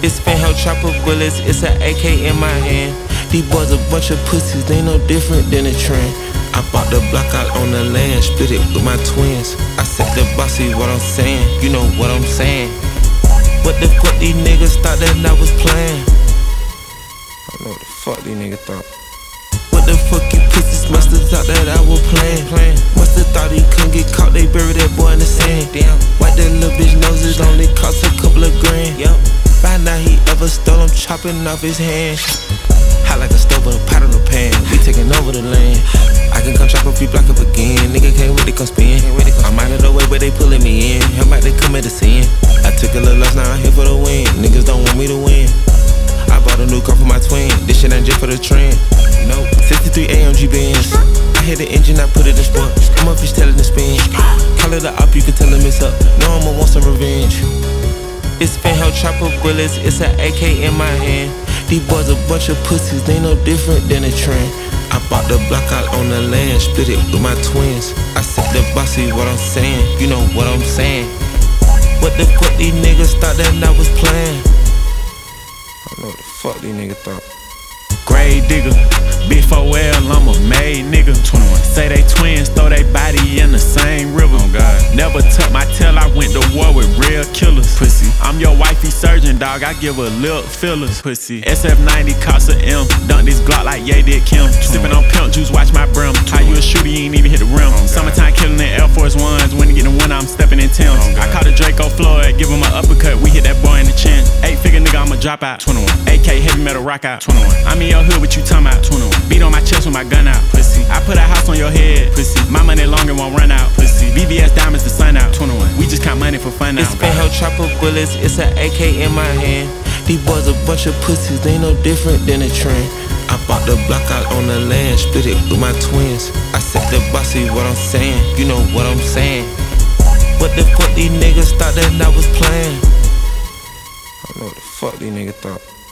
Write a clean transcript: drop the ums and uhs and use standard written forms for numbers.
It's fanhole chopper bullets, it's an AK in my hand. These boys a bunch of pussies, they no different than a trend. I bought the block out on the land, split it with my twins. I said the boss, see what I'm saying, you know what I'm saying. What the fuck these niggas thought that I was playing? I don't know what the fuck these niggas thought. What the fuck you pussies musta thought that I was playing? Musta thought he couldn't get caught, they buried that boy in the sand. Damn, wipe that little bitch nose, it only cost a couple of grand. Yup, find out he ever stole, I'm chopping off his hand. Hot like a stove with a pot on the pan, we taking over the land. I can come chop a few block up again, nigga can't wait to come spin. I'm out of the way but they pulling me in, I'm about to commit a sin. I took a little loss, now I'm here for the win, niggas don't want me to win. I bought a new car for my twin, this shit ain't just for the trend. No, 63 AMG Benz, I hit the engine, I put it in sport. I'm up, fish telling the spin. Call it a op, you can tell him it's up. No, I'ma want some revenge. It's fanhole chopper bullets, it's an AK in my hand. These boys a bunch of pussies, they no different than a trend. I bought the block out on the land, split it with my twins. I said the boss, see what I'm saying, you know what I'm saying. What the fuck these niggas thought that I was playing? I don't know what the fuck these niggas thought. Grave digger, big 4L, I'm a made nigga. 21. Say they twins, throw they body in the same river. Oh God. Never tuck my tail, I went to war with real killers. Pussy. I'm your wifey surgeon, dog, I give her lip fillers. Pussy. SF90 cost a M, dunk this Glock like Ye did Kim. Sippin' on pimp juice, watch my brim. How you a shooter, you ain't even hit the rim. Summertime killing in Air Force Ones, when you get in winter, I'm stepping in Timbs. I caught a Draco Floyd, give him an uppercut, we hit that boy in the chin. 8-figure nigga, I'ma drop out. 21. AK heavy metal rock out. 21. I'm in your hood, what you talking about? 21. Beat on my chest with my gun out. Pussy. I put a house on your head. Pussy. My money long, it won't run out. Pussy. VVS diamonds, the sun out. 21. We just count money for fun now. It's fanhole chopper bullets, it's an AK in my hand. These boys a bunch of pussies, they no different than a trend. I bought the block out on the land, split it with my twins. I said the boss, see what I'm saying, you know what I'm saying. What the fuck these niggas thought that I was playing? I don't know what the fuck these niggas thought.